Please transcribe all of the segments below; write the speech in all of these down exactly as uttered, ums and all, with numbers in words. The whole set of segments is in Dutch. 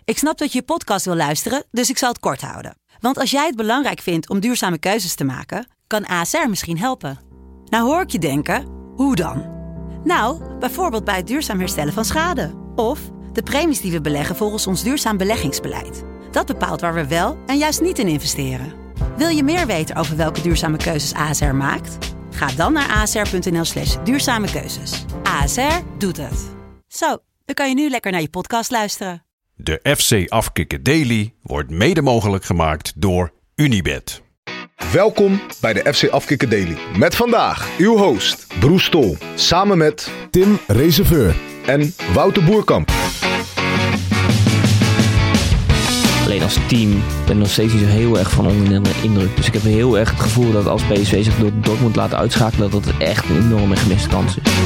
Ik snap dat je je podcast wil luisteren, dus ik zal het kort houden. Want als jij het belangrijk vindt om duurzame keuzes te maken, kan A S R misschien helpen. Nou hoor ik je denken, hoe dan? Nou, bijvoorbeeld bij het duurzaam herstellen van schade. Of de premies die we beleggen volgens ons duurzaam beleggingsbeleid. Dat bepaalt waar we wel en juist niet in investeren. Wil je meer weten over welke duurzame keuzes A S R maakt? Ga dan naar asr.nl slash duurzame keuzes. A S R doet het. Zo, dan kan je nu lekker naar je podcast luisteren. De F C Afkikken Daily wordt mede mogelijk gemaakt door Unibet. Welkom bij de F C Afkikken Daily. Met vandaag uw host Broes Stol. Samen met Tim Reserveur en Wouter Boerkamp. Alleen als team ben ik nog steeds niet zo heel erg van onder de indruk. Dus ik heb heel erg het gevoel dat als P S V zich door Dortmund laat uitschakelen, dat het echt een enorme gemiste kans is.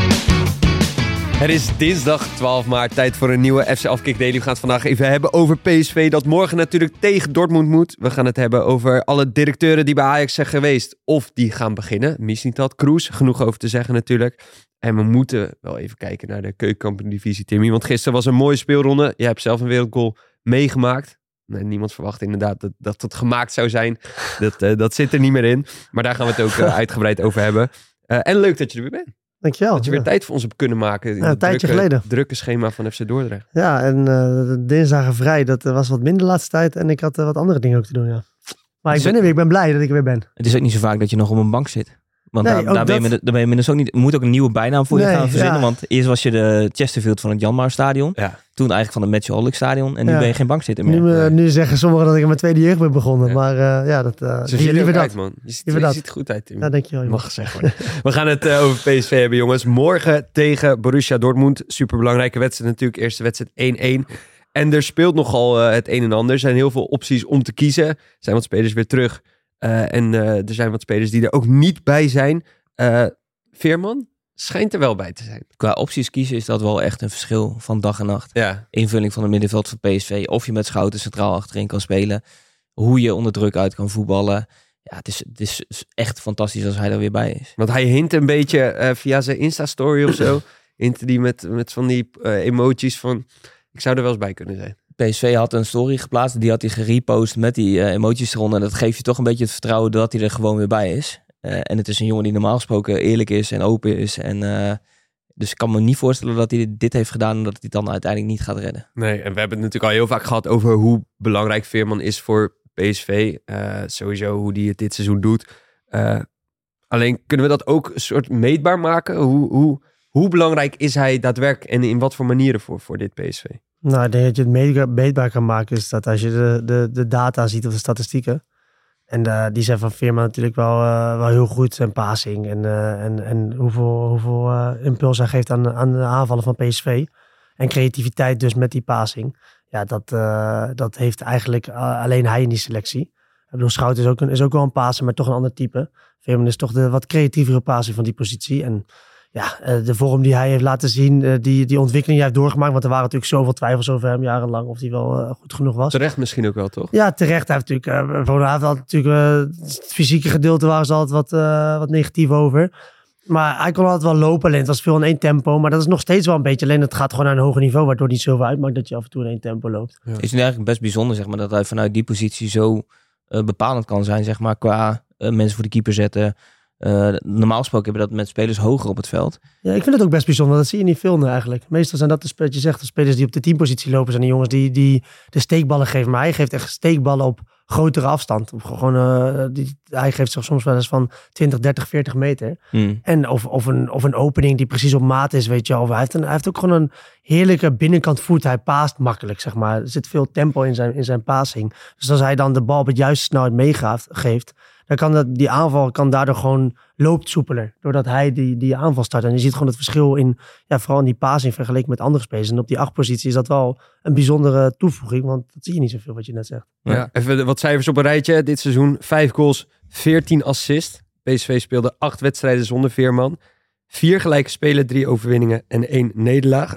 Het is dinsdag twaalf maart, tijd voor een nieuwe F C Afkikken Daily. We gaan het vandaag even hebben over P S V, dat morgen natuurlijk tegen Dortmund moet. We gaan het hebben over alle directeuren die bij Ajax zijn geweest of die gaan beginnen. Mis niet dat, Kroes, genoeg over te zeggen natuurlijk. En we moeten wel even kijken naar de keukenkampioen-divisie, Timmy. Want gisteren was een mooie speelronde. Je hebt zelf een wereldgoal meegemaakt. Nee, niemand verwacht inderdaad dat, dat het gemaakt zou zijn. Dat, uh, dat zit er niet meer in. Maar daar gaan we het ook uh, uitgebreid over hebben. Uh, en leuk dat je er weer bent. Dankjewel. Dat je weer ja. tijd voor ons hebt kunnen maken. In ja, een tijdje drukke, geleden. drukke schema van F C Dordrecht. Ja, en uh, dinsdagen vrij, dat was wat minder de laatste tijd. En ik had uh, wat andere dingen ook te doen, ja. Maar ik ben er weer, ik ben blij dat ik er weer ben. Het is ook niet zo vaak dat je nog op een bank zit. Want nee, daar, daar, ben je, dat... daar ben je dus ook niet. Er moet ook een nieuwe bijnaam voor je nee, gaan verzinnen. Ja. Want eerst was je de Chesterfield van het Janmaat Stadion. Ja. Toen eigenlijk van het Metjeholk Stadion. En nu ja. ben je geen bankzitter meer. Nu, uh, nu zeggen sommigen dat ik in mijn tweede jeugd ben begonnen. Ja. Maar uh, ja, dat... Uh, Zo zie je er uit, man. Je ziet, je dat. ziet er goed uit, Tim. Ja, dankjewel. Mag gezegd worden. We gaan het uh, over P S V hebben, jongens. Morgen tegen Borussia Dortmund. Superbelangrijke wedstrijd natuurlijk. Eerste wedstrijd één-één. En er speelt nogal uh, het een en ander. Er zijn heel veel opties om te kiezen. Er zijn wat spelers weer terug. Uh, en uh, er zijn wat spelers die er ook niet bij zijn. Uh, Veerman schijnt er wel bij te zijn. Qua opties kiezen is dat wel echt een verschil van dag en nacht. Ja. Invulling van het middenveld van P S V. Of je met Schouten centraal achterin kan spelen. Hoe je onder druk uit kan voetballen. Ja, het is, het is echt fantastisch als hij er weer bij is. Want hij hint een beetje uh, via zijn Insta-story of zo. Hint die met, met van die uh, emojis van... Ik zou er wel eens bij kunnen zijn. P S V had een story geplaatst. Die had hij gerepost met die uh, emojis eronder. En dat geeft je toch een beetje het vertrouwen dat hij er gewoon weer bij is. Uh, en het is een jongen die normaal gesproken eerlijk is en open is. En, uh, dus ik kan me niet voorstellen dat hij dit heeft gedaan en dat hij het dan uiteindelijk niet gaat redden. Nee, en we hebben het natuurlijk al heel vaak gehad over hoe belangrijk Veerman is voor P S V. Uh, sowieso hoe hij het dit seizoen doet. Uh, alleen kunnen we dat ook een soort meetbaar maken? Hoe, hoe, hoe belangrijk is hij daadwerkelijk en in wat voor manieren voor, voor dit P S V? Nou, ik denk dat je het meetbaar kan maken is dat als je de, de, de data ziet of de statistieken. En uh, die zijn van Veerman natuurlijk wel, uh, wel heel goed. Zijn passing en, uh, en, en hoeveel, hoeveel uh, impuls hij geeft aan, aan de aanvallen van P S V. En creativiteit dus met die passing. Ja, dat, uh, dat heeft eigenlijk uh, alleen hij in die selectie. Ik bedoel, Schout is ook, een, is ook wel een passer, maar toch een ander type. Veerman is toch de wat creatievere passing van die positie. En ja, uh, de vorm die hij heeft laten zien, uh, die, die ontwikkeling die hij heeft doorgemaakt. Want er waren natuurlijk zoveel twijfels over hem jarenlang of hij wel uh, goed genoeg was. Terecht misschien ook wel, toch? Ja, terecht. Hij heeft natuurlijk, uh, hij heeft altijd natuurlijk uh, het fysieke gedeelte waar ze altijd wat, uh, wat negatief over. Maar hij kon altijd wel lopen. Alleen het was veel in één tempo. Maar dat is nog steeds wel een beetje. Alleen het gaat gewoon naar een hoger niveau. Waardoor het niet zoveel uitmaakt dat je af en toe in één tempo loopt. Ja. Het is nu eigenlijk best bijzonder, zeg maar, dat hij vanuit die positie zo uh, bepalend kan zijn, zeg maar, qua uh, mensen voor de keeper zetten. Uh, normaal gesproken hebben we dat met spelers hoger op het veld. Ja, ik vind het ook best bijzonder. Dat zie je niet veel eigenlijk. Meestal zijn dat de spelers, je zegt, de spelers die op de teampositie lopen, zijn de jongens die, die de steekballen geven. Maar hij geeft echt steekballen op grotere afstand. Op gewoon, uh, die, hij geeft zich soms wel eens van twintig, dertig, veertig meter. Hmm. En of, of, een, of een opening die precies op maat is, weet je wel. Hij heeft, een, hij heeft ook gewoon een heerlijke binnenkant voet. Hij paast makkelijk, zeg maar. Er zit veel tempo in zijn, in zijn passing. Dus als hij dan de bal op het juiste snelheid meegeeft, dan kan dat, die aanval kan daardoor gewoon loopt soepeler. Doordat hij die, die aanval start. En je ziet gewoon het verschil in, ja, vooral in die passing vergeleken met andere spelers. En op die acht positie is dat wel een bijzondere toevoeging. Want dat zie je niet zoveel wat je net zegt. Ja, ja. Even wat cijfers op een rijtje. Dit seizoen vijf goals, veertien assists. P S V speelde acht wedstrijden zonder Veerman. Vier gelijke spelen, drie overwinningen en één nederlaag.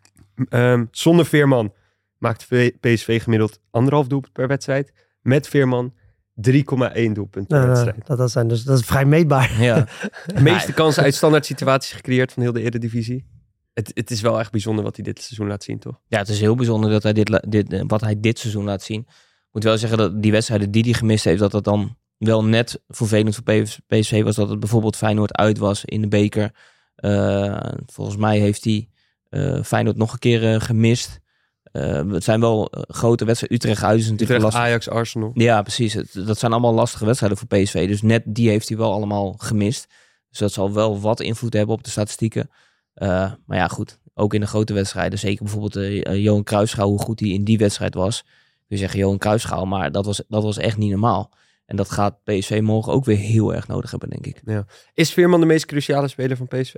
um, zonder Veerman maakt P S V gemiddeld anderhalf doelpunt per wedstrijd. Met Veerman drie komma één doelpunt per uh, wedstrijd. Dat, dat, zijn dus, dat is vrij meetbaar. Ja. De meeste kansen uit standaard situaties gecreëerd van heel de Eredivisie. Het, het is wel echt bijzonder wat hij dit seizoen laat zien, toch? Ja, het is heel bijzonder dat hij dit, la- dit, wat hij dit seizoen laat zien. Ik moet wel zeggen dat die wedstrijden die hij gemist heeft, dat dat dan wel net vervelend voor P S V was. Dat het bijvoorbeeld Feyenoord uit was in de beker. Uh, volgens mij heeft hij uh, Feyenoord nog een keer uh, gemist. Uh, het zijn wel uh, grote wedstrijden. Utrecht uit is natuurlijk Utrecht, lastig. Ajax, Arsenal. Ja, precies. Het, dat zijn allemaal lastige wedstrijden voor P S V. Dus net die heeft hij wel allemaal gemist. Dus dat zal wel wat invloed hebben op de statistieken. Uh, maar ja, goed. Ook in de grote wedstrijden. Zeker bijvoorbeeld uh, Johan Cruijffschaal, hoe goed hij in die wedstrijd was. Kun je zeggen Johan Cruijffschaal, maar dat was, dat was echt niet normaal. En dat gaat P S V morgen ook weer heel erg nodig hebben, denk ik. Ja. Is Veerman de meest cruciale speler van P S V?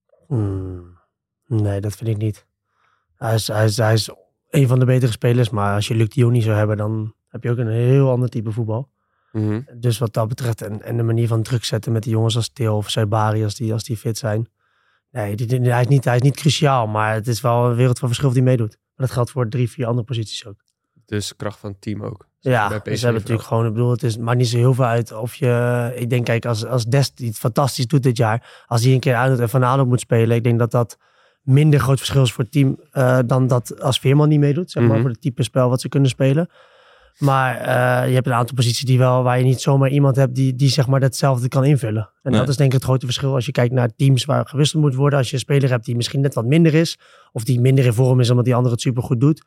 Hmm, nee, dat vind ik niet. Hij is, hij, is, hij is een van de betere spelers, maar als je Luc de Jong niet zou hebben, dan heb je ook een heel ander type voetbal. Mm-hmm. Dus wat dat betreft, en, en de manier van druk zetten met die jongens als Til of Saibari, als die, als die fit zijn. Nee, die, die, hij, is niet, hij is niet cruciaal, maar het is wel een wereld van verschil of die meedoet. Maar dat geldt voor drie, vier andere posities ook. Dus kracht van het team ook. Ja, Bij P S V dus ze hebben natuurlijk gewoon, ik bedoel, het is, maakt niet zo heel veel uit of je, ik denk, kijk, als, als Dest die het fantastisch doet dit jaar, als hij een keer uit en Van Aalen moet spelen, ik denk dat dat minder groot verschil is voor het team uh, dan dat als Veerman niet meedoet, zeg maar, Mm-hmm. voor het type spel wat ze kunnen spelen. Maar uh, je hebt een aantal posities die wel, waar je niet zomaar iemand hebt die, die zeg maar datzelfde kan invullen. En Nee. dat is denk ik het grote verschil als je kijkt naar teams waar gewisseld moet worden. Als je een speler hebt die misschien net wat minder is, of die minder in vorm is omdat die andere het supergoed doet.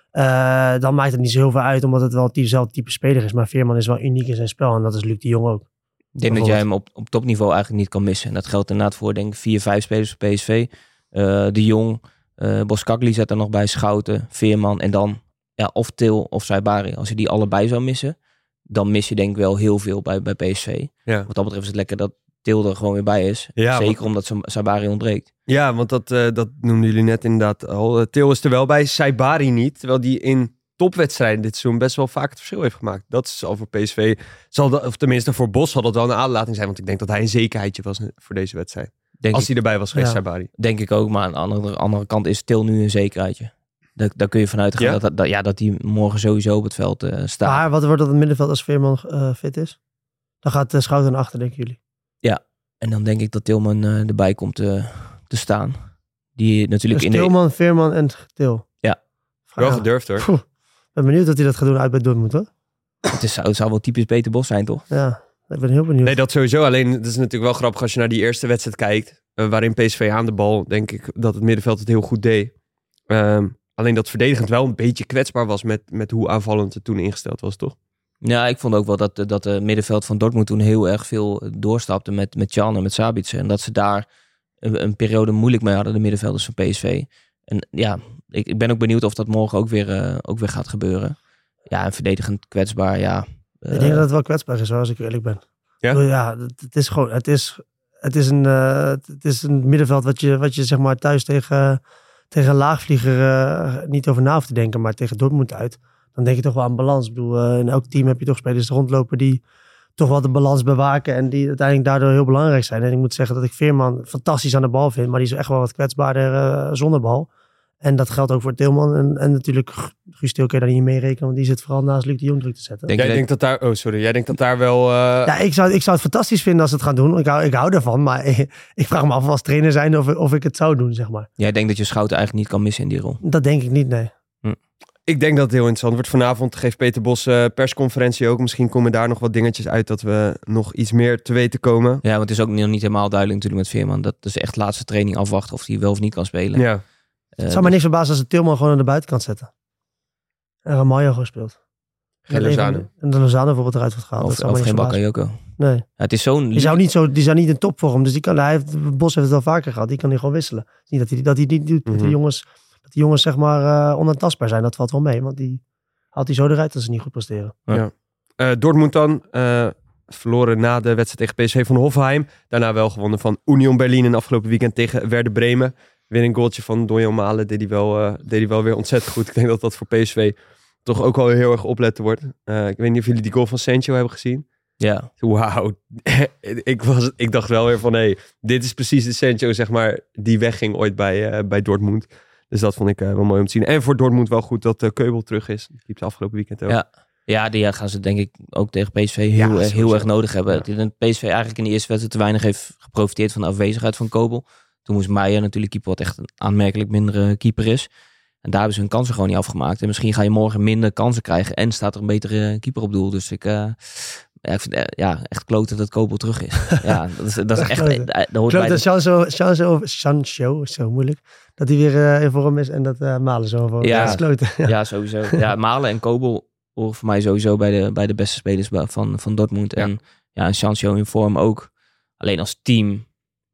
Uh, dan maakt het niet zo heel veel uit, omdat het wel hetzelfde type speler is. Maar Veerman is wel uniek in zijn spel en dat is Luc de Jong ook. Ik denk dat jij hem op, op topniveau eigenlijk niet kan missen. En dat geldt inderdaad voor, denk ik, vier, vijf spelers voor P S V. Uh, de Jong, uh, Boskakli zet er nog bij, Schouten, Veerman en dan ja, of Til of Saibari. Als je die allebei zou missen, dan mis je denk ik wel heel veel bij, bij P S V. Ja. Wat dat betreft is het lekker dat Til er gewoon weer bij is. Ja, Zeker want- omdat Saibari ontbreekt. Ja, want dat, uh, dat noemden jullie net inderdaad al. Uh, Til is er wel bij, Saibari niet. Terwijl die in topwedstrijden dit seizoen best wel vaak het verschil heeft gemaakt. Dat is al voor P S V. Zal dat, of tenminste voor Bos zal dat wel een aanlating zijn. Want ik denk dat hij een zekerheidje was voor deze wedstrijd. Denk, Als ik, hij erbij was geweest, Ja. Saibari. denk ik ook. Maar aan de andere, andere kant is Til nu een zekerheidje. Daar, daar kun je vanuit gaan Ja? dat, dat, ja, dat hij morgen sowieso op het veld uh, staat. Maar wat wordt dat het middenveld als Veerman uh, fit is? Dan gaat uh, Schouten naar achter, denken jullie. En dan denk ik dat Tilman uh, erbij komt uh, te staan. Die natuurlijk Dus in de... Tilman, Veerman en Til. Ja. Vraag- Wel gedurfd hoor. Poeh, ik ben benieuwd dat hij dat gaat doen uit bij Dortmund, hoor. Het, is, het zou wel typisch Peter Bos zijn, toch? Ja, ik ben heel benieuwd. Nee, dat sowieso. Alleen, het is natuurlijk wel grappig als je naar die eerste wedstrijd kijkt. Uh, waarin P S V aan de bal, denk ik, dat het middenveld het heel goed deed. Um, alleen dat verdedigend wel een beetje kwetsbaar was met, met hoe aanvallend het toen ingesteld was, toch? Ja, ik vond ook wel dat, dat het middenveld van Dortmund toen heel erg veel doorstapte met, met Can en met Sabitzer. En dat ze daar een, een periode moeilijk mee hadden, de middenvelders van P S V. En ja, ik, ik ben ook benieuwd of dat morgen ook weer, uh, ook weer gaat gebeuren. Ja, en verdedigend kwetsbaar, ja. Uh, Ik denk dat het wel kwetsbaar is, hoor, als ik eerlijk ben. Ja? Ja, het, het is gewoon, het is, het is een, uh, het is een middenveld wat je, wat je zeg maar thuis tegen, tegen een laagvlieger uh, niet over na hoeft te denken, maar tegen Dortmund uit. Dan denk je toch wel aan balans. Ik bedoel, uh, in elk team heb je toch spelers rondlopen die toch wel de balans bewaken en die uiteindelijk daardoor heel belangrijk zijn. En ik moet zeggen dat ik Veerman fantastisch aan de bal vind, maar die is echt wel wat kwetsbaarder uh, zonder bal. En dat geldt ook voor Tilman. En, en natuurlijk, Guus Til kun je daar niet mee rekenen, want die zit vooral naast Luc de Jong druk te zetten. Denk Jij je denkt dat daar... Oh, sorry. Jij denkt dat daar wel... Uh... Ja, ik zou, ik zou het fantastisch vinden als ze het gaan doen. Ik hou, ik hou ervan, maar ik, ik vraag me af als trainer zijn of, of ik het zou doen, zeg maar. Jij denkt dat je Schouten eigenlijk niet kan missen in die rol. Dat denk ik niet, nee. Ik denk dat het heel interessant wordt. Vanavond geeft Peter Bos uh, persconferentie ook. Misschien komen daar nog wat dingetjes uit dat we nog iets meer te weten komen. Ja, want het is ook nog niet helemaal duidelijk natuurlijk met Veerman. Dat is echt laatste training afwachten of hij wel of niet kan spelen. Ja. Uh, Het zou me niks verbazen als ze Tilman gewoon aan de buitenkant zetten. En Ramaljo gewoon speelt. Geen Lozano. En de Lozano bijvoorbeeld eruit wordt gehaald. Of, Dat zou of me geen niks verbazen. Bakayoko. Nee. Ja, het is zo'n... Die zou niet, zo, die zou niet in topvorm. Dus die kan, hij heeft, Bos heeft het wel vaker gehad. Die kan hij gewoon wisselen. Het is niet dat hij, dat hij niet doet. Dat Mhm. die jongens, dat die jongens zeg maar uh, onaantastbaar zijn. Dat valt wel mee. Want die haalt hij zo eruit als ze niet goed presteren. Uh, Dortmund dan. Uh, verloren na de wedstrijd tegen P S V van Hoffenheim. Daarna wel gewonnen van Union Berlin in afgelopen weekend tegen Werder Bremen. Weer een goaltje van Donjan Malen. Deed hij wel, uh, deed hij wel weer ontzettend goed. Ik denk dat dat voor P S V toch ook wel heel erg opletten wordt. Uh, ik weet niet of jullie die goal van Sancho hebben gezien. Ja. Wauw. ik, was, ik dacht wel weer van, hé, hey, dit is precies de Sancho, zeg maar, die wegging ooit bij, uh, bij Dortmund. Dus dat vond ik uh, wel mooi om te zien. En voor Dortmund wel goed dat uh, Keubel terug is. Die liep de afgelopen weekend ook. Ja. Ja, die gaan ze denk ik ook tegen P S V heel, Ja, erg, heel sowieso. erg nodig hebben. Ja. Dat P S V eigenlijk in de eerste wedstrijd te weinig heeft geprofiteerd van de afwezigheid van Kobel. Toen moest Meijer natuurlijk keeper, wat echt een aanmerkelijk mindere keeper is. En daar hebben ze hun kansen gewoon niet afgemaakt. En misschien ga je morgen minder kansen krijgen en staat er een betere keeper op doel. Dus ik, uh, ja, ik vind uh, ja, echt kloten dat Kobel terug is. Ja, dat is, dat is echt... Uh, dat hoort bij dat Sancho, Sancho, Sancho is zo moeilijk. Dat hij weer uh, in vorm is en dat uh, Malen zo voor. Ja, dat is kloten. Ja. ja, sowieso. Ja, Malen en Kobel horen voor mij sowieso bij de, bij de beste spelers van, van Dortmund. Ja. En ja, en Sancho in vorm ook. Alleen als team,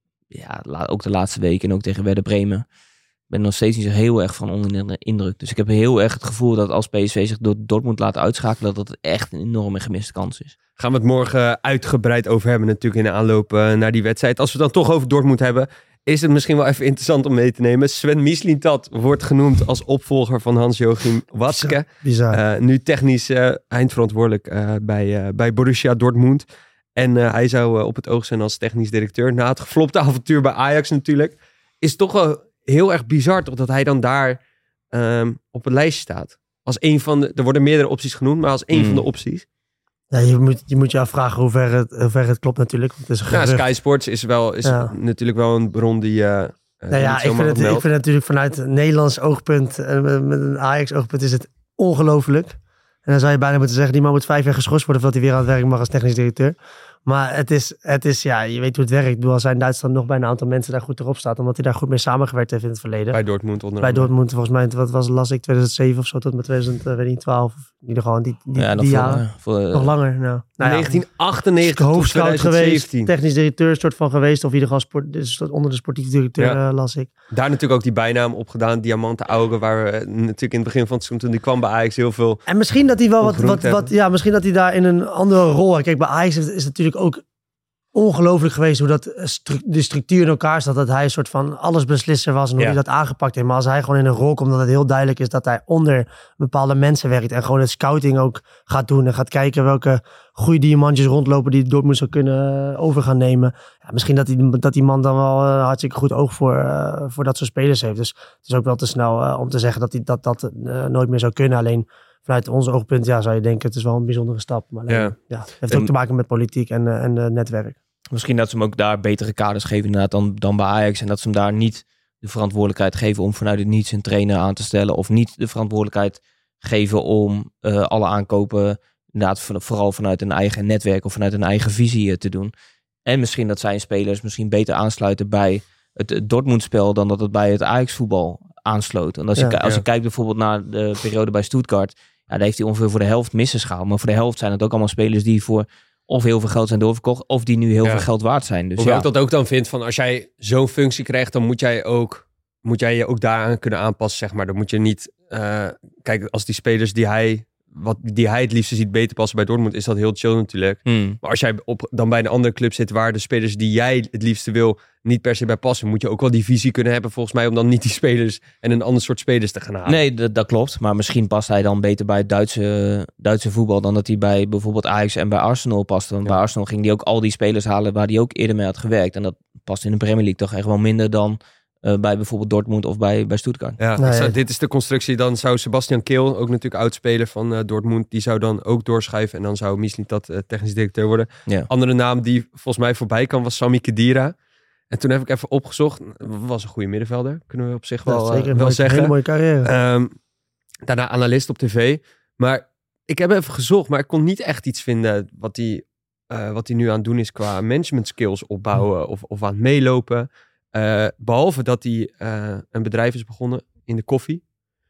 ja, ook de laatste weken en ook tegen Werder Bremen, ben nog steeds niet zo heel erg van onder de indruk. Dus ik heb heel erg het gevoel dat als P S V zich door Dortmund laat uitschakelen, dat dat echt een enorme gemiste kans is. Gaan we het morgen uitgebreid over hebben natuurlijk in de aanloop uh, naar die wedstrijd. Als we het dan toch over Dortmund hebben, is het misschien wel even interessant om mee te nemen. Sven Mislintat wordt genoemd als opvolger van Hans-Joachim Watzke. Bizar. Uh, nu technisch uh, eindverantwoordelijk uh, bij, uh, bij Borussia Dortmund. En uh, hij zou uh, op het oog zijn als technisch directeur. Na het geflopte avontuur bij Ajax natuurlijk. Is toch wel heel erg bizar toch dat hij dan daar um, op het lijstje staat. Als een van de, er worden meerdere opties genoemd, maar als een mm. van de opties. Ja, je moet je, moet je afvragen hoe ver het, hoe ver het klopt natuurlijk. Het is ja, Sky Sports is, wel, is ja. natuurlijk wel een bron die... Uh, nou ja, ik vind, het, ik vind natuurlijk vanuit een Nederlands oogpunt, uh, met een Ajax oogpunt is het ongelooflijk. En dan zou je bijna moeten zeggen, die man moet vijf jaar geschorst worden voordat hij weer aan het werk mag als technisch directeur. Maar het is, het is, ja, je weet hoe het werkt. Ik bedoel, als hij in Duitsland nog bij een aantal mensen daar goed erop staat, omdat hij daar goed mee samengewerkt heeft in het verleden. Bij Dortmund onder Bij Dortmund, volgens mij, wat was las ik, tweeduizend zeven of zo, tot met tweeduizend twaalf. In ieder geval, die, die, ja, die jaren. Voor, uh, nog langer, nou. nou negentien achtennegentig ja, tot tweeduizend zeventien. Geweest, technisch directeur soort van geweest, of in ieder geval sport, onder de sportief directeur ja. uh, las ik. Daar natuurlijk ook die bijnaam opgedaan, Diamanten Augen, waar we natuurlijk in het begin van het seizoen, toen die kwam bij Ajax, heel veel. En misschien dat hij wel wat, wat, wat, ja, misschien dat hij daar in een andere rol. Kijk, bij Ajax is, is natuurlijk ook ongelooflijk geweest hoe dat de structuur in elkaar staat. Dat hij een soort van allesbeslisser was en hoe ja. hij dat aangepakt heeft. Maar als hij gewoon in een rol komt, dat het heel duidelijk is dat hij onder bepaalde mensen werkt. En gewoon het scouting ook gaat doen. En gaat kijken welke goede diamantjes rondlopen die Dortmund zou kunnen over gaan nemen. Ja, misschien dat die, dat die man dan wel uh, hartstikke goed oog voor, uh, voor dat soort spelers heeft. Dus het is ook wel te snel uh, om te zeggen dat hij dat, dat uh, nooit meer zou kunnen. Alleen vanuit onze oogpunt ja, zou je denken, het is wel een bijzondere stap. Maar alleen, ja. Ja, het heeft en, ook te maken met politiek en, uh, en uh, netwerk. Misschien dat ze hem ook daar betere kaders geven inderdaad dan, dan bij Ajax. En dat ze hem daar niet de verantwoordelijkheid geven om vanuit het niets een trainer aan te stellen. Of niet de verantwoordelijkheid geven om uh, alle aankopen inderdaad vooral vanuit een eigen netwerk of vanuit een eigen visie uh, te doen. En misschien dat zijn spelers misschien beter aansluiten bij het, het Dortmund-spel dan dat het bij het Ajax-voetbal aansloot. En als, ja, je, als ja. je kijkt bijvoorbeeld naar de periode bij Stuttgart, ja, daar heeft hij ongeveer voor de helft missen gehaald. Maar voor de helft zijn het ook allemaal spelers die voor of heel veel geld zijn doorverkocht, of die nu heel ja. veel geld waard zijn. Dus Hoewel ja. ik dat ook dan vind, van als jij zo'n functie krijgt, dan moet jij ook moet jij je ook daaraan kunnen aanpassen, zeg maar. Dan moet je niet, uh, kijk, als die spelers die hij, wat, die hij het liefste ziet beter passen bij Dortmund, is dat heel chill natuurlijk. Hmm. Maar als jij op, dan bij een andere club zit waar de spelers die jij het liefste wil niet per se bij passen, moet je ook wel die visie kunnen hebben volgens mij om dan niet die spelers en een ander soort spelers te gaan halen. Nee, dat, dat klopt. Maar misschien past hij dan beter bij het Duitse, Duitse voetbal dan dat hij bij bijvoorbeeld Ajax en bij Arsenal past. Want ja. bij Arsenal ging hij ook al die spelers halen waar hij ook eerder mee had gewerkt. En dat past in de Premier League toch echt wel minder dan uh, bij bijvoorbeeld Dortmund of bij, bij Stuttgart. Ja, nee, zou, dit is de constructie. Dan zou Sebastian Kehl, ook natuurlijk oudspeler van uh, Dortmund, die zou dan ook doorschuiven en dan zou Mislintat uh, technisch directeur worden. Ja. Andere naam die volgens mij voorbij kan was Sami Khedira. En toen heb ik even opgezocht. Was een goede middenvelder. Kunnen we op zich wel, ja, zeker, uh, wel mooie, zeggen. Een hele mooie carrière. Um, daarna analist op tv. Maar ik heb even gezocht. Maar ik kon niet echt iets vinden wat hij uh, wat hij nu aan het doen is qua management skills opbouwen. Hmm. Of, of aan het meelopen. Uh, behalve dat hij uh, een bedrijf is begonnen in de koffie.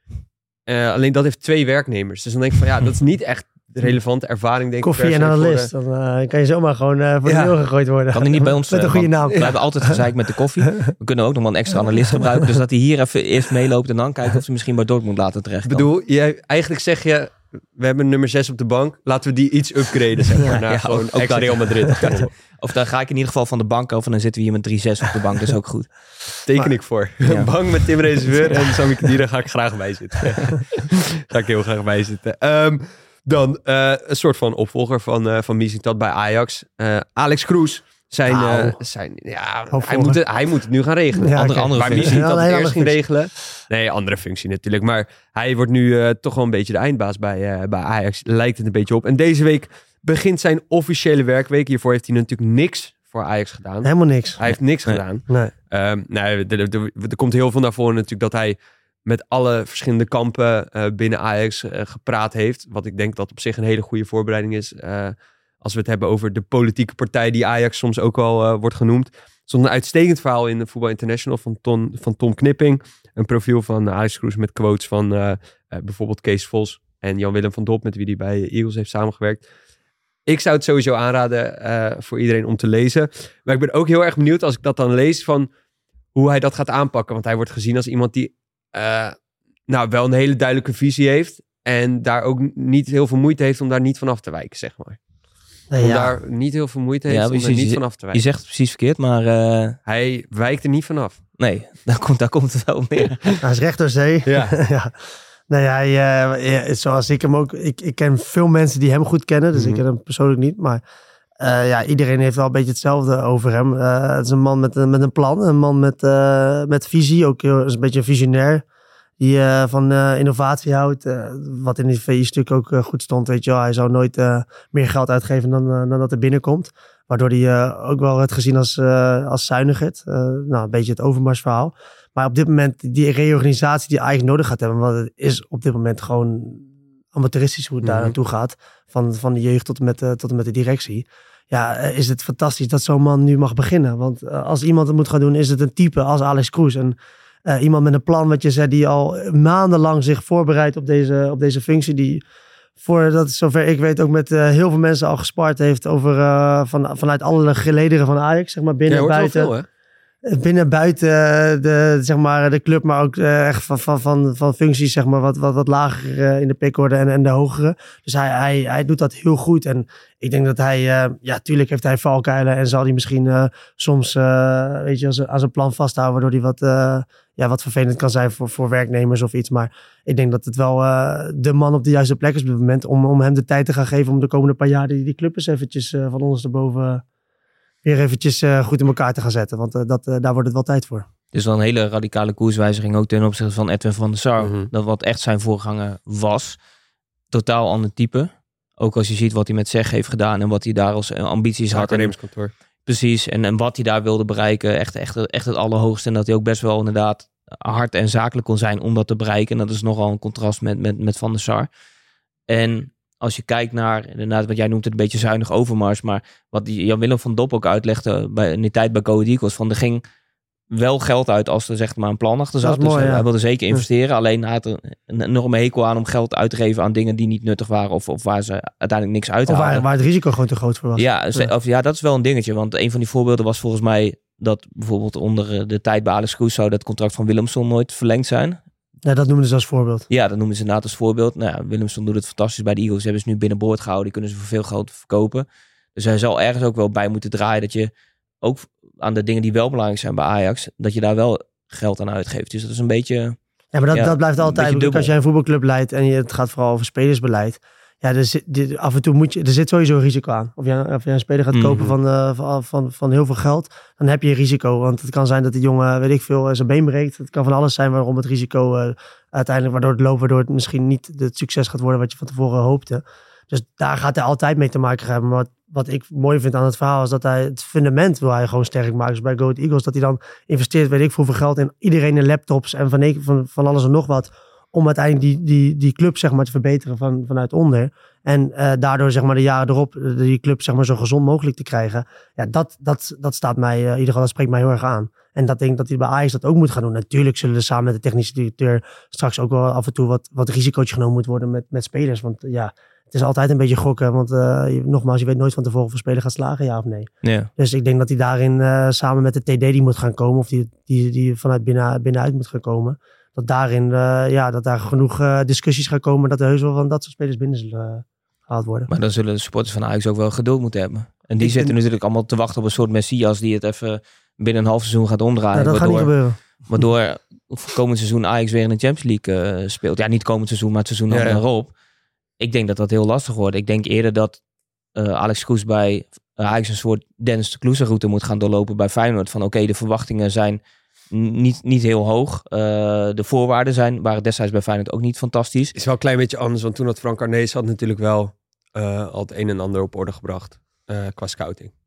Uh, alleen dat heeft twee werknemers. Dus dan denk ik van ja, dat is niet echt relevante ervaring, denk Koffie ik. Koffie en analist. De... Dan uh, kan je zomaar gewoon uh, voor ja. de deur gegooid worden. Kan hij niet bij ons? Met een goede naam. We hebben altijd gezeik met de koffie. We kunnen ook nog wel een extra analist gebruiken. Dus dat hij hier even eerst meeloopt en dan kijken of ze misschien bij Dortmund laten terecht kan. Ik bedoel, jij, eigenlijk zeg je, we hebben nummer zes op de bank. Laten we die iets upgraden, zeg maar. Naar ja, gewoon ook, ook Real Madrid. Of dan ga ik in ieder geval van de bank af en dan zitten we hier met drie zes op de bank. Dat is ook goed. Teken maar, ik voor. Ja. Bank met Tim Reserveur en Sami Khedira ga ik graag bij zitten. Ga ik heel graag bij zitten. Um, Dan uh, een soort van opvolger van, uh, van Mislintat bij Ajax. Uh, Alex Kroes. Zijn, uh, zijn, ja, hij, moet het, hij moet het nu gaan regelen. Ja, andere, andere waar Mislintat het eerst ging regelen. Nee, andere functie natuurlijk. Maar hij wordt nu uh, toch wel een beetje de eindbaas bij, uh, bij Ajax. Lijkt het een beetje op. En deze week begint zijn officiële werkweek. Hiervoor heeft hij natuurlijk niks voor Ajax gedaan. Helemaal niks. Hij heeft niks nee. gedaan. Nee. Um, nou, er, er, er, er komt heel veel naar voren natuurlijk dat hij met alle verschillende kampen uh, binnen Ajax uh, gepraat heeft. Wat ik denk dat op zich een hele goede voorbereiding is. Uh, als we het hebben over de politieke partij die Ajax soms ook wel uh, wordt genoemd. Er stond een uitstekend verhaal in de Voetbal International van, Ton, van Tom Knipping. Een profiel van Ajax Cruise met quotes van uh, uh, bijvoorbeeld Kees Vos en Jan-Willem van Dop, met wie hij bij Eagles heeft samengewerkt. Ik zou het sowieso aanraden uh, voor iedereen om te lezen. Maar ik ben ook heel erg benieuwd als ik dat dan lees van hoe hij dat gaat aanpakken. Want hij wordt gezien als iemand die uh, nou wel een hele duidelijke visie heeft. En daar ook niet heel veel moeite heeft om daar niet van af te wijken, zeg maar. Nee, om ja. daar niet heel veel moeite heeft Ja, om er precies. niet Je- van af te Je wijken. zegt het precies verkeerd, maar uh, Hij wijkt er niet vanaf. nee, daar komt, daar komt het wel op neer. Hij is recht door zee. Ja. ja. Nee, hij, uh, ja, zoals ik hem ook... Ik, ik ken veel mensen die hem goed kennen. Dus Mhm. ik ken hem persoonlijk niet. Maar uh, ja, iedereen heeft wel een beetje hetzelfde over hem. Uh, het is een man met, een- met een plan. Een man met, uh, met visie. Ook heel, is een beetje een visionair. Die uh, van uh, innovatie houdt. Uh, wat in die V I-stuk ook uh, goed stond. Weet je wel. Hij zou nooit uh, meer geld uitgeven dan, uh, dan dat er binnenkomt. Waardoor hij uh, ook wel werd gezien als, uh, als zuinigerd. Uh, nou, een beetje het Overmars-verhaal. Maar op dit moment, die reorganisatie die Ajax nodig gaat hebben. Want het is op dit moment gewoon amateuristisch hoe het daar Mhm. naartoe gaat. Van, van de jeugd tot en, met, uh, tot en met de directie. Ja, uh, is het fantastisch dat zo'n man nu mag beginnen. Want uh, als iemand het moet gaan doen, is het een type als Alex Kroes. En uh, iemand met een plan, wat je zei, die al maandenlang zich voorbereidt op deze, op deze functie. Die voordat, zover ik weet, ook met uh, heel veel mensen al gespart heeft over uh, van, vanuit alle gelederen van Ajax, zeg maar, binnen Ja, en hoort wel buiten. veel, hè? Binnen buiten de, zeg maar, de club, maar ook uh, echt van, van, van, van functies, zeg maar, wat, wat, wat lager uh, in de pickorde en, en de hogere. Dus hij, hij, hij doet dat heel goed. En ik denk dat hij, uh, ja, tuurlijk heeft hij valkuilen en zal hij misschien uh, soms, uh, weet je, aan zijn, aan zijn plan vasthouden, waardoor hij wat, uh, ja, wat vervelend kan zijn voor, voor werknemers of iets. Maar ik denk dat het wel uh, de man op de juiste plek is op dit moment om, om hem de tijd te gaan geven om de komende paar jaar die, die club eens eventjes uh, van ondersteboven uh, weer eventjes uh, goed in elkaar te gaan zetten. Want uh, dat, uh, daar wordt het wel tijd voor. Dus wel een hele radicale koerswijziging ook ten opzichte van Edwin van der Sar. Mhm. Dat wat echt zijn voorganger was. Totaal ander type. Ook als je ziet wat hij met Zeg heeft gedaan en wat hij daar als ambities had. En, Ondernemerskantoor. precies. En, en wat hij daar wilde bereiken. Echt, echt, echt het allerhoogste. En dat hij ook best wel inderdaad hard en zakelijk kon zijn om dat te bereiken. En dat is nogal een contrast met, met, met Van der Sar. En als je kijkt naar, inderdaad, wat jij noemt het een beetje zuinig Overmars. Maar wat die Jan-Willem van Dop ook uitlegde bij, in die tijd bij Go Ahead Eagles. Van er ging wel geld uit als er zeg maar een plan achter Dat zat. is mooi, dus ja. hij wilde zeker investeren. Alleen hij had er een enorme hekel aan om geld uit te geven aan dingen die niet nuttig waren. Of, of waar ze uiteindelijk niks uit Of haalden. waar, waar het risico gewoon te groot voor was. Ja, ze- Ja. Of, ja, dat is wel een dingetje. Want een van die voorbeelden was volgens mij dat bijvoorbeeld onder eh, de tijd bij Alex Kroes zou dat contract van Willemson nooit verlengd zijn. Ja, dat noemen ze als voorbeeld. Ja, dat noemen ze inderdaad als voorbeeld. Nou ja, Willemson doet het fantastisch bij de Eagles. Hebben ze nu binnenboord gehouden. Die kunnen ze voor veel geld verkopen. Dus hij zal ergens ook wel bij moeten draaien dat je ook aan de dingen die wel belangrijk zijn bij Ajax, dat je daar wel geld aan uitgeeft. Dus dat is een beetje... Ja, maar dat, Ja, dat blijft een altijd. beetje Ik bedoel, dubbel. als jij een voetbalclub leidt en je, het gaat vooral over spelersbeleid. Ja, er zit, dit- af en toe moet je, er zit sowieso een risico aan. Of je, of je een speler gaat Mhm. kopen van, uh, van, van, van heel veel geld, dan heb je een risico. Want het kan zijn dat die jongen, weet ik veel, zijn been breekt. Het kan van alles zijn waarom het risico uh, uiteindelijk, waardoor het loopt, waardoor het misschien niet het succes gaat worden wat je van tevoren hoopte. Dus daar gaat hij altijd mee te maken hebben. Maar wat, wat ik mooi vind aan het verhaal is dat hij het fundament wil hij gewoon sterk maken. Dus bij Go Ahead Eagles, dat hij dan investeert, weet ik veel, hoeveel geld in iedereen in laptops en van, van, van alles en nog wat. Om uiteindelijk die, die, die club zeg maar, te verbeteren van, vanuit onder. En uh, daardoor zeg maar, de jaren erop uh, die club zeg maar, zo gezond mogelijk te krijgen. Ja, dat, dat, dat staat mij, uh, in ieder geval, dat spreekt mij heel erg aan. En dat denk ik dat hij bij Ajax dat ook moet gaan doen. Natuurlijk zullen er samen met de technische directeur straks ook wel af en toe wat, wat risico's genomen moet worden met, met spelers. Want uh, ja, het is altijd een beetje gokken. Want uh, je, nogmaals, je weet nooit van tevoren of een speler gaat slagen, ja of nee. Ja. Dus ik denk dat hij daarin uh, samen met de T D die moet gaan komen. Of die, die, die vanuit binnen, binnenuit moet gaan komen. Dat daarin, uh, ja, dat daar genoeg uh, discussies gaan komen. Dat er heus wel van dat soort spelers binnen zullen uh, gehaald worden. Maar dan zullen de supporters van Ajax ook wel geduld moeten hebben. En die Ik zitten vind- natuurlijk allemaal te wachten op een soort Messias die het even binnen een half seizoen gaat omdraaien. Ja, dat gaat niet waardoor, gebeuren. waardoor komend seizoen Ajax weer in de Champions League uh, speelt. Ja, niet komend seizoen, maar het seizoen Ja, ja. erop. Ik denk dat dat heel lastig wordt. Ik denk eerder dat uh, Alex Kroes bij Ajax een soort Dennis de Kloeze route moet gaan doorlopen bij Feyenoord. Van oké, okay, de verwachtingen zijn niet, niet heel hoog. Uh, de voorwaarden zijn, waren destijds bij Feyenoord ook niet fantastisch. Is wel een klein beetje anders, want toen had Frank Arnees had natuurlijk wel uh, al het een en ander op orde gebracht uh, qua scouting.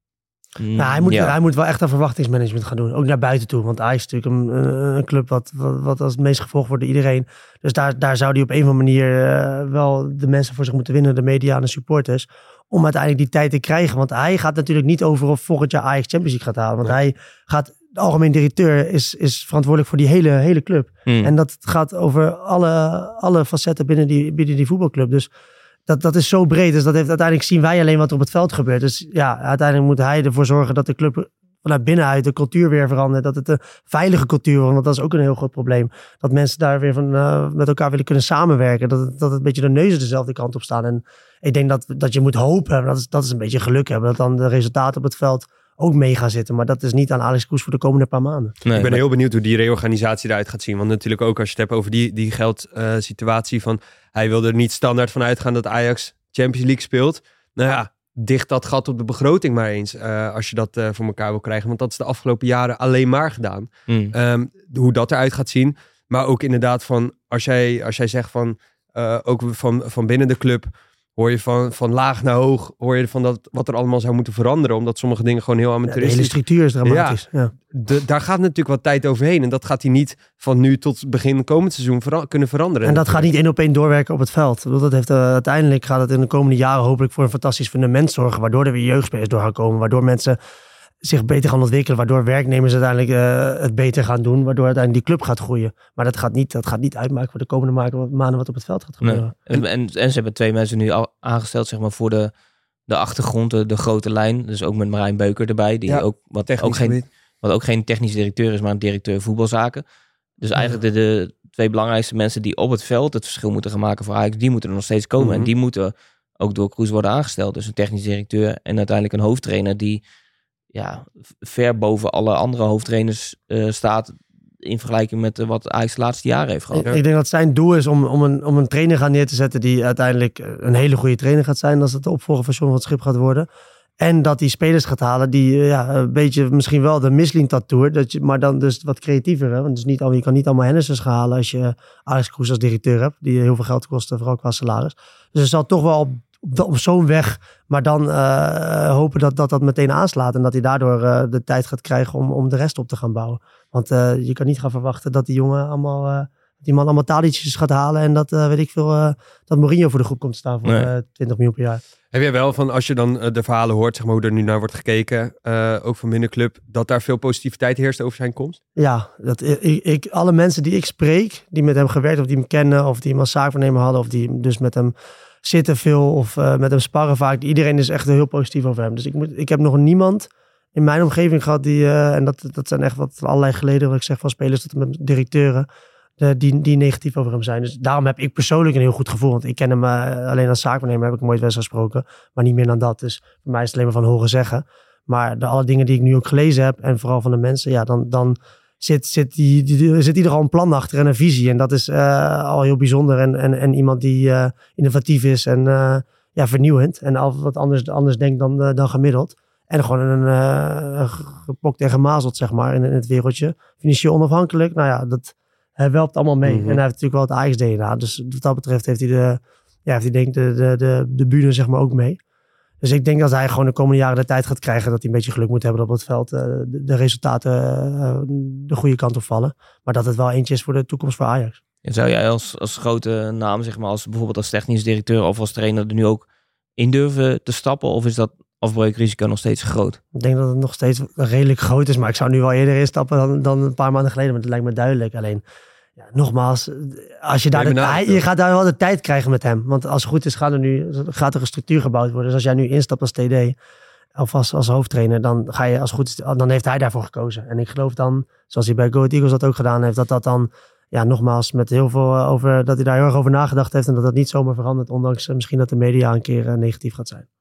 Mm, Nou, hij, moet, ja. hij moet wel echt een verwachtingsmanagement gaan doen. Ook naar buiten toe. Want Ajax is natuurlijk een, een club wat, wat, wat als het meest gevolgd wordt door iedereen. Dus daar, daar zou hij op een of andere manier uh, wel de mensen voor zich moeten winnen. De media en de supporters. Om uiteindelijk die tijd te krijgen. Want hij gaat natuurlijk niet over of volgend jaar Ajax Champions League gaat halen. Want nee. hij gaat... De algemeen directeur is, is verantwoordelijk voor die hele, hele club. Mm. En dat gaat over alle, alle facetten binnen die, binnen die voetbalclub. Dus dat, dat is zo breed. Dus dat heeft, uiteindelijk zien wij alleen wat er op het veld gebeurt. Dus ja, uiteindelijk moet hij ervoor zorgen dat de club vanuit binnenuit de cultuur weer verandert. Dat het een veilige cultuur wordt. Want dat is ook een heel groot probleem. Dat mensen daar weer van, uh, met elkaar willen kunnen samenwerken. Dat, het, dat het een beetje de neuzen dezelfde kant op staan. En ik denk dat, dat je moet hopen. Dat is, dat is een beetje geluk hebben. Dat dan de resultaten op het veld ook mee gaan zitten. Maar dat is niet aan Alex Kroes voor de komende paar maanden. Nee, ik ben maar... heel benieuwd hoe die reorganisatie eruit gaat zien. Want natuurlijk ook als je het hebt over die, die geldsituatie uh, van hij wil er niet standaard van uitgaan dat Ajax Champions League speelt. Nou ja, dicht dat gat op de begroting maar eens uh, als je dat uh, voor elkaar wil krijgen. Want dat is de afgelopen jaren alleen maar gedaan. Mm. Um, hoe dat eruit gaat zien. Maar ook inderdaad van als jij, als jij zegt van uh, ook van, van binnen de club hoor je van, van laag naar hoog, hoor je van dat, wat er allemaal zou moeten veranderen, omdat sommige dingen gewoon heel amateuristisch... Ja, de hele structuur is dramatisch. Ja, ja. De, daar gaat natuurlijk wat tijd overheen en dat gaat hij niet van nu tot begin komend seizoen vera- kunnen veranderen. En dat gaat niet één op één doorwerken op het veld. Dat heeft, uh, uiteindelijk gaat het in de komende jaren hopelijk voor een fantastisch fundament zorgen, waardoor er weer jeugdspelers door gaan komen, waardoor mensen zich beter gaan ontwikkelen, waardoor werknemers uiteindelijk uh, het beter gaan doen, waardoor uiteindelijk die club gaat groeien. Maar dat gaat niet, dat gaat niet uitmaken voor de komende maanden wat op het veld gaat gebeuren. Nee. En, en, en ze hebben twee mensen nu al aangesteld zeg maar, voor de, de achtergrond, de, de grote lijn. Dus ook met Marijn Beuker erbij, die ja, ook, wat, ook geen, wat ook geen technisch directeur is, maar een directeur voetbalzaken. Dus eigenlijk de, de twee belangrijkste mensen die op het veld het verschil moeten gaan maken voor Ajax, die moeten er nog steeds komen. Mm-hmm. En die moeten ook door Kroes worden aangesteld. Dus een technisch directeur en uiteindelijk een hoofdtrainer die ja, ver boven alle andere hoofdtrainers uh, staat in vergelijking met uh, wat Ajax de laatste jaren heeft gehad. Ik, ik denk dat zijn doel is om, om, een, om een trainer gaan neer te zetten die uiteindelijk een hele goede trainer gaat zijn als het de opvolger van John van het Schip gaat worden. En dat die spelers gaat halen die ja, een beetje misschien wel de Michelin-tattoo, dat je, maar dan dus wat creatiever. Hè? Want dus niet al, je kan niet allemaal Hennessens gaan halen als je Alex Kroes als directeur hebt, die heel veel geld kosten, vooral qua salaris. Dus er zal toch wel op, op, op zo'n weg, maar dan uh, hopen dat, dat dat meteen aanslaat en dat hij daardoor uh, de tijd gaat krijgen om, om de rest op te gaan bouwen. Want uh, je kan niet gaan verwachten dat die jongen allemaal, uh, die man allemaal taaltjes gaat halen en dat uh, weet ik veel, uh, dat Mourinho voor de groep komt te staan voor nee. uh, twintig miljoen per jaar. Heb jij wel van, als je dan uh, de verhalen hoort, zeg maar hoe er nu naar wordt gekeken, uh, ook van binnen club, dat daar veel positiviteit heerst over zijn komst? Ja, dat, ik, ik, alle mensen die ik spreek, die met hem gewerkt of die hem kennen of die hem als zaakwaarnemer hadden of die dus met hem zitten veel of uh, met hem sparren vaak, iedereen is echt heel positief over hem. Dus ik, moet, ik heb nog niemand in mijn omgeving gehad die, uh, en dat, dat zijn echt wat allerlei geleden, wat ik zeg van spelers tot met directeuren, uh, die, die negatief over hem zijn. Dus daarom heb ik persoonlijk een heel goed gevoel, want ik ken hem uh, alleen als zaakwaarnemer, heb ik hem ooit wel eens gesproken, maar niet meer dan dat. Dus voor mij is het alleen maar van horen zeggen. Maar de alle dingen die ik nu ook gelezen heb, en vooral van de mensen, ja, dan, dan zit, zit, die, die, zit ieder al een plan achter en een visie. En dat is uh, al heel bijzonder. En, en, en iemand die uh, innovatief is en uh, ja, vernieuwend. En al wat anders, anders denkt dan, uh, dan gemiddeld. En gewoon een uh, gepokt en gemazeld, zeg maar, in, in het wereldje. Financieel onafhankelijk. Nou ja, dat hij welpt allemaal mee. Mm-hmm. En hij heeft natuurlijk wel het Ajax D N A. Dus wat dat betreft heeft hij de, ja, heeft hij denk de, de, de, de bühne, zeg maar, ook mee. Dus ik denk dat hij gewoon de komende jaren de tijd gaat krijgen, dat hij een beetje geluk moet hebben dat op het veld uh, de, de resultaten uh, de goede kant op vallen. Maar dat het wel eentje is voor de toekomst voor Ajax. En zou jij als, als grote naam, zeg maar, als bijvoorbeeld als technisch directeur of als trainer er nu ook in durven te stappen? Of is dat afbreukrisico nog steeds groot? Ik denk dat het nog steeds redelijk groot is, maar ik zou nu wel eerder instappen dan, dan een paar maanden geleden. Maar dat lijkt me duidelijk. Alleen, ja, nogmaals, als je daar de, hij, je gaat daar wel de tijd krijgen met hem. Want als het goed is, gaat er nu gaat er een structuur gebouwd worden. Dus als jij nu instapt als T D of als, als hoofdtrainer, dan ga je als het goed is, dan heeft hij daarvoor gekozen. En ik geloof dan, zoals hij bij Go Ahead Eagles dat ook gedaan heeft, dat dat dan, ja, nogmaals, met heel veel over, dat hij daar heel erg over nagedacht heeft en dat dat niet zomaar verandert, ondanks uh, misschien dat de media een keer uh, negatief gaat zijn.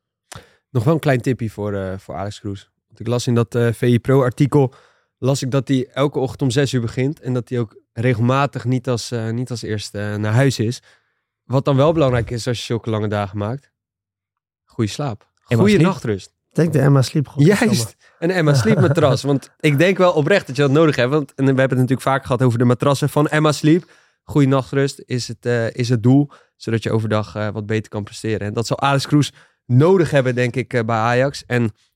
Nog wel een klein tipje voor, uh, voor Alex Kroes. Want ik las in dat uh, V I Pro artikel, las ik dat hij elke ochtend om zes uur begint en dat hij ook regelmatig niet als, uh, niet als eerste uh, naar huis is. Wat dan wel belangrijk is als je zulke lange dagen maakt. Goeie slaap. Goeie nachtrust. Ik denk de Emma Sleep goed. Juist. Een Emma Sleep matras. Want ik denk wel oprecht dat je dat nodig hebt. Want en we hebben het natuurlijk vaak gehad over de matrassen van Emma Sleep. Goeie nachtrust is het, uh, is het doel. Zodat je overdag uh, wat beter kan presteren. En dat zal Alex Kroes nodig hebben, denk ik, uh, bij Ajax. En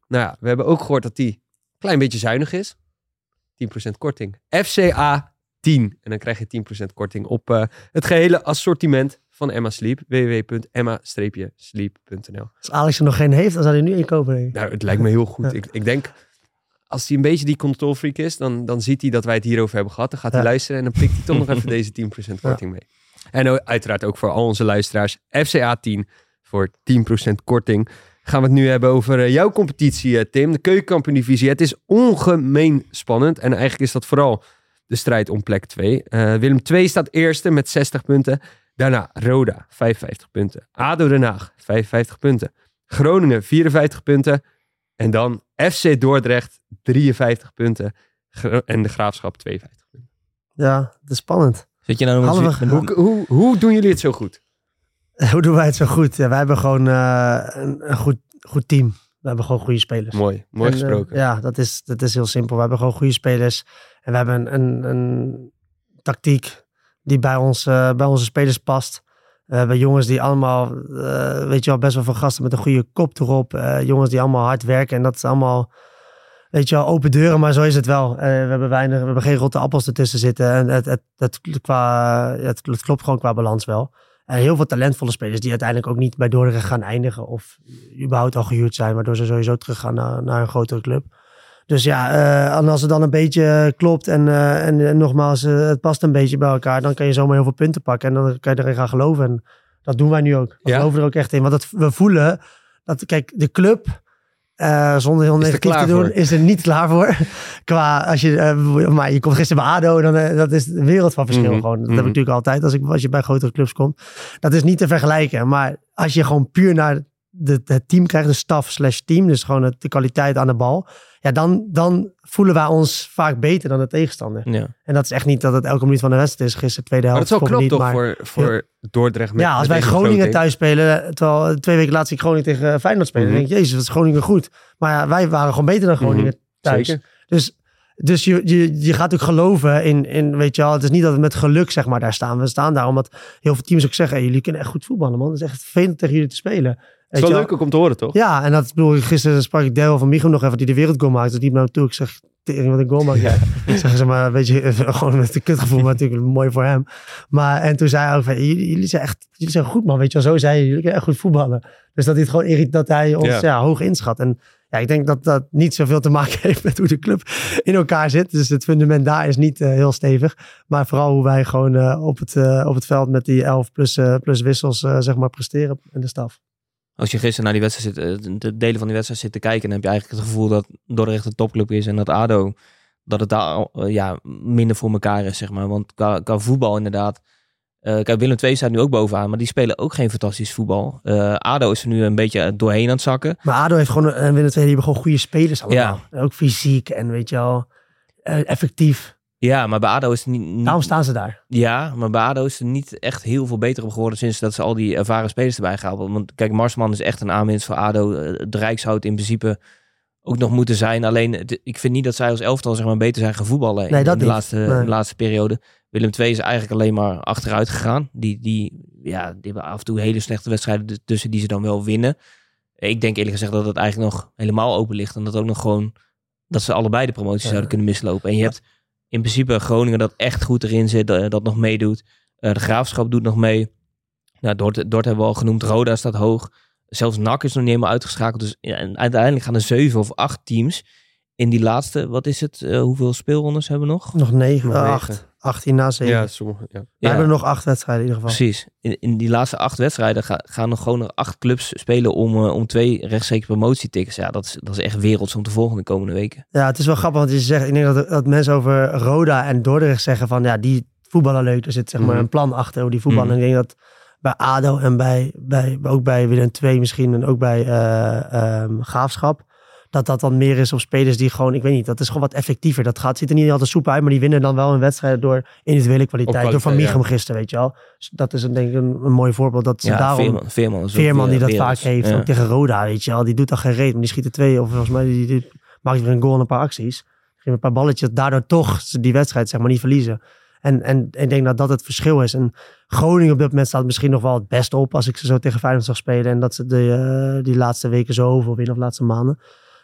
Nou ja, we hebben ook gehoord dat die een klein beetje zuinig is. tien procent korting. F C A tien. En dan krijg je tien procent korting op uh, het gehele assortiment van Emma Sleep. w w w punt emma sleep punt n l. Als Alex er nog geen heeft, dan zou hij nu inkopen. Denk ik. Nou, het lijkt me heel goed. Ja. Ik, ik denk, als hij een beetje die controlfreak is, dan, dan ziet hij dat wij het hierover hebben gehad. Dan gaat hij Ja. luisteren en dan pikt hij toch nog even deze tien procent korting mee. En o- uiteraard ook voor al onze luisteraars. F C A tien voor tien procent korting. Gaan we het nu hebben over uh, jouw competitie, uh, Tim. De Keukenkampioen-divisie. Het is ongemeen spannend. En eigenlijk is dat vooral de strijd om plek twee. Uh, Willem twee staat eerste met zestig punten. Daarna Roda, vijfenvijftig punten. A D O Den Haag, vijfenvijftig punten. Groningen, vierenvijftig punten. En dan F C Dordrecht, drieënvijftig punten. Gro- en de Graafschap, tweeënvijftig punten. Ja, het is spannend. Zit je nou nog Halve- met, met- Hoe, hoe, hoe doen jullie het zo goed? Hoe doen wij het zo goed? Ja, wij hebben gewoon uh, een, een goed, goed team. We hebben gewoon goede spelers. Mooi, mooi En, uh, gesproken. ja, dat is, dat is heel simpel. We hebben gewoon goede spelers. En we hebben een, een, een tactiek die bij, ons, uh, bij onze spelers past. We hebben jongens die allemaal, uh, weet je wel, best wel van gasten met een goede kop erop. Uh, jongens die allemaal hard werken. En dat is allemaal, weet je wel, open deuren. Maar zo is het wel. Uh, we hebben weinig, we hebben geen rotte appels ertussen zitten. En het, het, het, qua, het, het klopt gewoon qua balans wel. En heel veel talentvolle spelers die uiteindelijk ook niet bij Dordrecht gaan eindigen. Of überhaupt al gehuurd zijn. Waardoor ze sowieso teruggaan naar, naar een grotere club. Dus ja, uh, en als het dan een beetje klopt en, uh, en, en nogmaals, uh, het past een beetje bij elkaar, dan kan je zomaar heel veel punten pakken en dan kan je erin gaan geloven. En dat doen wij nu ook. We Ja? geloven er ook echt in. Want dat, we voelen dat, kijk, de club, uh, zonder heel Is er negatief klaar te doen, voor? is er niet klaar voor. Qua, als je, uh, maar je komt gisteren bij A D O, dan, uh, dat is de wereld van verschil Mhm, gewoon. Dat mhm. heb ik natuurlijk altijd als, ik, als je bij grotere clubs komt. Dat is niet te vergelijken. Maar als je gewoon puur naar de, het team krijgt, de staf slash team, dus gewoon het, de kwaliteit aan de bal, ja, dan, dan voelen wij ons vaak beter dan de tegenstander. ja. En dat is echt niet dat het elke minuut van de wedstrijd is. Gisteren tweede Maar helft. dat is wel knap niet, toch maar, voor, voor Dordrecht. Met, ja, als met wij deze Groningen begroting. thuis spelen, terwijl twee weken later zie ik Groningen tegen Feyenoord spelen, Mhm. dan denk ik, jezus, wat is Groningen goed. Maar ja, wij waren gewoon beter dan Groningen Mhm, thuis. Zeker. Dus, dus je, je, je gaat ook geloven in, in, weet je wel, het is niet dat we met geluk zeg maar daar staan. We staan daar omdat heel veel teams ook zeggen, hey, jullie kunnen echt goed voetballen, man. Het is echt vervelend tegen jullie te spelen. Het is Weet wel je leuk ook om te horen, toch? Ja, en dat bedoel ik, gisteren sprak ik Daryl van Michum nog even, die de wereldgoal maakte. Dus die naar me toe, ik zeg, tering, wat een goal maakt jij. Ik zeg, zeg maar, een beetje, gewoon met een kutgevoel, maar natuurlijk mooi voor hem. Maar, en toen zei hij ook, van, jullie, jullie zijn echt, jullie zijn goed man, weet je wel. Zo zei hij, jullie kunnen echt goed voetballen. Dus dat hij het gewoon irrit, dat hij ons Ja. ja. hoog inschat. En ja, ik denk dat dat niet zoveel te maken heeft met hoe de club in elkaar zit. Dus het fundament daar is niet uh, heel stevig. Maar vooral hoe wij gewoon uh, op, het, uh, op het veld met die elf plus, uh, plus wissels, uh, zeg maar, presteren in de staf. Als je gisteren naar die wedstrijd zit, uh, de delen van die wedstrijd zit te kijken, dan heb je eigenlijk het gevoel dat Dordrecht een topclub is en dat A D O, dat het daar uh, ja, minder voor elkaar is, zeg maar. Want qua, qua voetbal inderdaad. Uh, kijk, Willem twee staat nu ook bovenaan, maar die spelen ook geen fantastisch voetbal. Uh, A D O is er nu een beetje doorheen aan het zakken. Maar A D O heeft gewoon, en Willem twee, die hebben gewoon goede spelers allemaal. Ja. Ook fysiek en weet je wel, uh, effectief. Ja, maar bij A D O is het niet... niet Daarom staan ze daar. Ja, maar bij A D O is het niet echt heel veel beter op geworden sinds dat ze al die ervaren spelers erbij gehaald hebben. Want kijk, Marsman is echt een aanwinst voor A D O. Uh, de Rijkshout in principe ook nog moeten zijn. Alleen, de, ik vind niet dat zij als elftal zeg maar beter zijn gaan voetballen in, nee, dat in de, niet. laatste, Nee. de laatste periode. Willem twee is eigenlijk alleen maar achteruit gegaan. Die, die, ja, die hebben af en toe hele slechte wedstrijden tussen die ze dan wel winnen. Ik denk eerlijk gezegd dat het eigenlijk nog helemaal open ligt. En dat ook nog gewoon, dat ze allebei de promotie Ja. zouden kunnen mislopen. En je hebt in principe Groningen dat echt goed erin zit, dat, dat nog meedoet. Uh, de Graafschap doet nog mee. Nou, Dort, Dort hebben we al genoemd. Roda staat hoog. Zelfs N A C is nog niet helemaal uitgeschakeld. Dus ja, en uiteindelijk gaan er zeven of acht teams in die laatste, wat is het? Uh, hoeveel speelrondes hebben we nog? Nog negen, Nog uh, negen. acht. achttien na zeven. Ja, sommige, ja. We Ja. hebben er nog acht wedstrijden in ieder geval. Precies. In, in die laatste acht wedstrijden ga, gaan nog gewoon nog acht clubs spelen om, uh, om twee rechtstreeks promotietickets. Ja, dat is, dat is echt werelds om te volgen de komende weken. Ja, het is wel grappig, want je zegt, ik denk dat, dat mensen over Roda en Dordrecht zeggen van, ja, die voetballen leuk. Er zit zeg maar Mhm. een plan achter hoe die voetballen. Mhm. En ik denk dat bij A D O en bij, bij, ook bij Willem twee misschien en ook bij uh, um, Graafschap, dat dat dan meer is op spelers die gewoon, ik weet niet, dat is gewoon wat effectiever. Dat gaat, ziet er niet altijd soepel uit, maar die winnen dan wel een wedstrijd door individuele kwaliteit. kwaliteit, door Van Michum ja. gisteren, weet je wel. Dus dat is een, denk ik een, een mooi voorbeeld. Dat ze Ja, daarom, Veerman, Veerman, is ook Veerman die weer dat werelds. vaak heeft, Ja. ook tegen Roda, weet je wel. Die doet dan geen reet, maar die schiet er twee, of volgens mij die, die maakt weer een goal en een paar acties. Geef een paar balletjes, daardoor toch ze die wedstrijd zeg maar niet verliezen. En, en ik denk dat dat het verschil is. En Groningen op dit moment staat misschien nog wel het beste op als ik ze zo tegen Feyenoord zag spelen. En dat ze de, uh, die laatste weken zo over winnen of laatste maanden.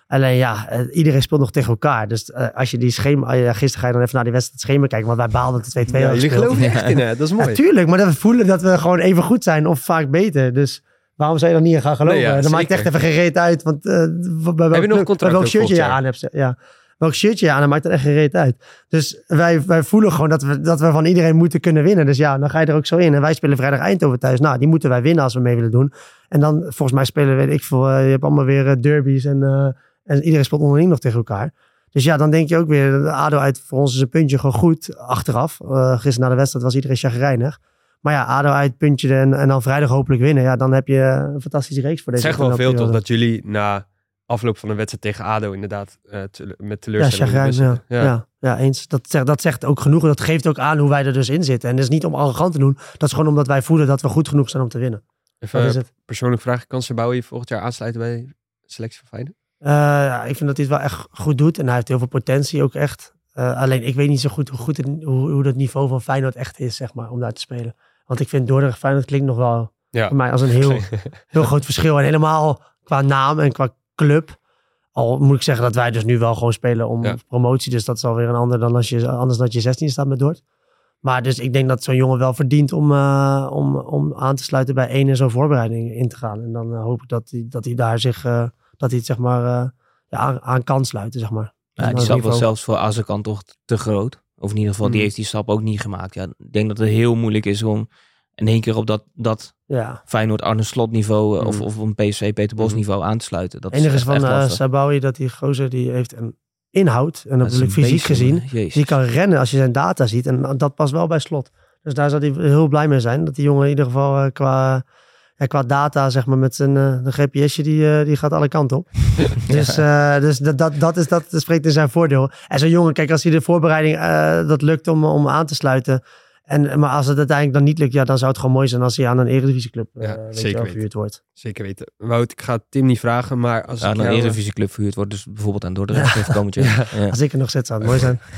Alleen ja, uh, iedereen speelt nog tegen elkaar. Dus uh, als je die schema... Uh, gisteren ga je dan even naar die wedstrijd schema kijken. Want wij baalden dat de twee-twee Ja, hadden jullie gespeeld. geloven echt in, hè? Dat is mooi. Natuurlijk, maar dat we voelen dat we gewoon even goed zijn. Of vaak beter. Dus waarom zou je dan niet in gaan geloven? Nee, ja, dan maakt het echt zeker. even geen reet uit. Want uh, bij welk, je nog een contract bij welk ook shirtje je volgend jaar? aan hebt. Ja. Welk shirtje je aan, dan maakt het echt geen reet uit. Dus wij, wij voelen gewoon dat we, dat we van iedereen moeten kunnen winnen. Dus ja, dan ga je er ook zo in. En wij spelen vrijdag Eindhoven thuis. Nou, die moeten wij winnen als we mee willen doen. En dan, volgens mij spelen, weet ik veel, uh, je hebt allemaal weer uh, derbies en, uh, en iedereen speelt onderling nog tegen elkaar. Dus ja, dan denk je ook weer, de A D O uit voor ons is een puntje gewoon goed achteraf. Uh, gisteren na de wedstrijd was iedereen chagrijnig. Maar ja, A D O uit, puntje en, en dan vrijdag hopelijk winnen. Ja, dan heb je een fantastische reeks voor Het deze zegt wel veel periode. toch dat jullie na afloop van een wedstrijd tegen A D O inderdaad uh, te, met Ja, teleurstelling... chagrijn, ja. ja. Ja. Ja, eens. Dat zegt, dat zegt ook genoeg. Dat geeft ook aan hoe wij er dus in zitten. En dat is niet om arrogant te doen. Dat is gewoon omdat wij voelen dat we goed genoeg zijn om te winnen. Even Dat is het. persoonlijk vraag, kan Sabouwi volgend jaar aansluiten bij de selectie van Feyenoord? Uh, ja, ik vind dat hij het wel echt goed doet. En hij heeft heel veel potentie ook echt. Uh, alleen ik weet niet zo goed hoe, goed het, hoe, hoe dat niveau van Feyenoord echt is, zeg maar, om daar te spelen. Want ik vind Dordrecht Feyenoord klinkt nog wel Ja. voor mij als een heel, heel groot verschil. En helemaal qua naam en qua club. Al moet ik zeggen dat wij dus nu wel gewoon spelen om Ja. promotie. Dus dat is alweer een ander dan als je, anders dan dat je zestien staat met Dort. Maar dus ik denk dat zo'n jongen wel verdient om, uh, om, om aan te sluiten bij één en zo'n voorbereiding in te gaan. En dan uh, hoop ik dat hij, dat hij daar zich, uh, dat hij het zeg maar uh, ja, aan, aan kan sluiten, zeg maar. Ja, die stap was zelfs voor Azarkan toch te groot. Of in ieder geval, die Hmm. heeft die stap ook niet gemaakt. Ja, ik denk dat het heel moeilijk is om in één keer op dat, dat Ja. Feyenoord Arne Slot niveau Mm. of, of op een P S V Peter Bos Mm. niveau aan te sluiten. Dat Het enige is is echt, van echt uh, lastig. Sabouwi dat die gozer die heeft een inhoud. En dat Dat is bedoel ik een fysiek beest, gezien. jongen. Jezus. Die kan rennen als je zijn data ziet. En dat past wel bij Slot. Dus daar zou hij heel blij mee zijn. Dat die jongen in ieder geval uh, qua, ja, qua data, zeg maar, met zijn uh, de G P S'je, die, uh, die gaat alle kanten op. Dus, uh, dus dat, dat, dat, is, dat spreekt in zijn voordeel. En zo'n jongen, kijk, als hij de voorbereiding uh, dat lukt om, om aan te sluiten. En, maar als het uiteindelijk dan niet lukt, ja, dan zou het gewoon mooi zijn als hij aan een Eredivisieclub uh, Ja, weet je zeker wel, weten. verhuurd wordt. Zeker weten. Wout, ik ga Tim niet vragen, maar als Ja, ik een jou... Eredivisieclub verhuurd wordt, dus bijvoorbeeld aan Dordrecht even komend jaar. Ja. Als ik er nog zit, zou het mooi zijn.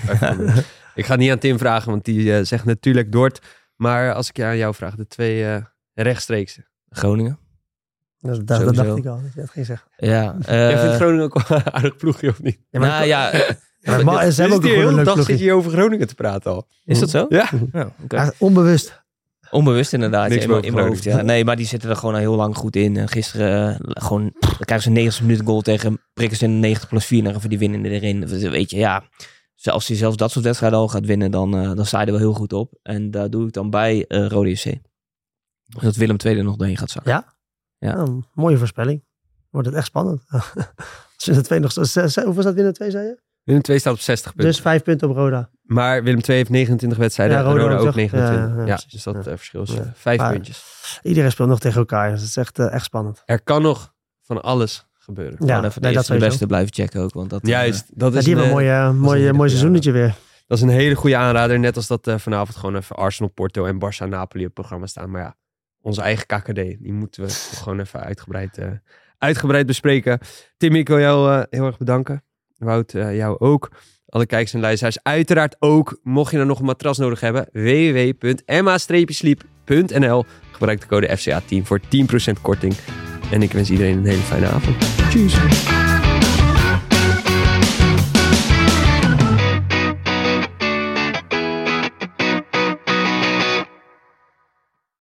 ik ga niet aan Tim vragen, want die uh, zegt natuurlijk Dort. Maar als ik je aan jou vraag, de twee uh, rechtstreeks. Groningen. Dat, dat, dat Sowieso. dacht ik al. Dat je dat ging zeggen. Ja, uh, Jij vindt Groningen ook wel een aardig ploegje, of niet? Ja, maar nou ja, Ja, maar Dus ze hebben ook die een hele leuk dag ploegje. zit je over Groningen te praten al. is dat zo? Ja. Ja, oké. Ja, onbewust. Onbewust inderdaad, Niks ja, in, mijn- boven in mijn hoofd. Groningen. Ja. Nee, maar die zitten er gewoon al heel lang goed in. En gisteren uh, gewoon, dan krijgen ze een negentig minuten goal tegen, prikken ze in de negentig plus vier en dan die winnen erin. Weet je, ja, als je zelfs dat soort wedstrijden al gaat winnen, dan, uh, dan sta je er wel heel goed op. En daar doe ik dan bij uh, Rode J C. Dat Willem twee er nog doorheen gaat zakken. Ja? Ja. Ja, een mooie voorspelling. Wordt het echt spannend. Als je de twee nog zo... zes- Hoeveel staat Willem twee, zei je? Willem twee staat op zestig punten. Dus vijf punten op Roda. Maar Willem twee heeft negenentwintig wedstrijden. Ja, en Roda Roda ook, ook toch? negenentwintig. Ja, Ja, ja, precies. dus dat Ja. uh, verschil is uh, Ja. vijf Maar- puntjes. Iedereen speelt nog tegen elkaar. Dus het is echt, uh, echt spannend. Er kan nog van alles gebeuren. Ja, Gewoon even nee, de dat eerste de sowieso. beste blijven checken ook. Want dat, uh, Juist. Dat Ja, is die een, hebben een eh, mooie, een mooie, hele mooi goede seizoenetje weer. Dat is een hele goede aanrader. Net als dat uh, vanavond gewoon even Arsenal, Porto en Barça Napoli op het programma staan. Maar ja, onze eigen K K D, die moeten we toch gewoon even uitgebreid, uh, uitgebreid bespreken. Tim, ik wil jou uh, heel erg bedanken. Wout, uh, jou ook. Alle kijkers en luisteraars uiteraard ook. Mocht je er nog een matras nodig hebben, w w w punt m a sleep punt n l. Gebruik de code F C A tien voor tien procent korting. En ik wens iedereen een hele fijne avond. Tjus.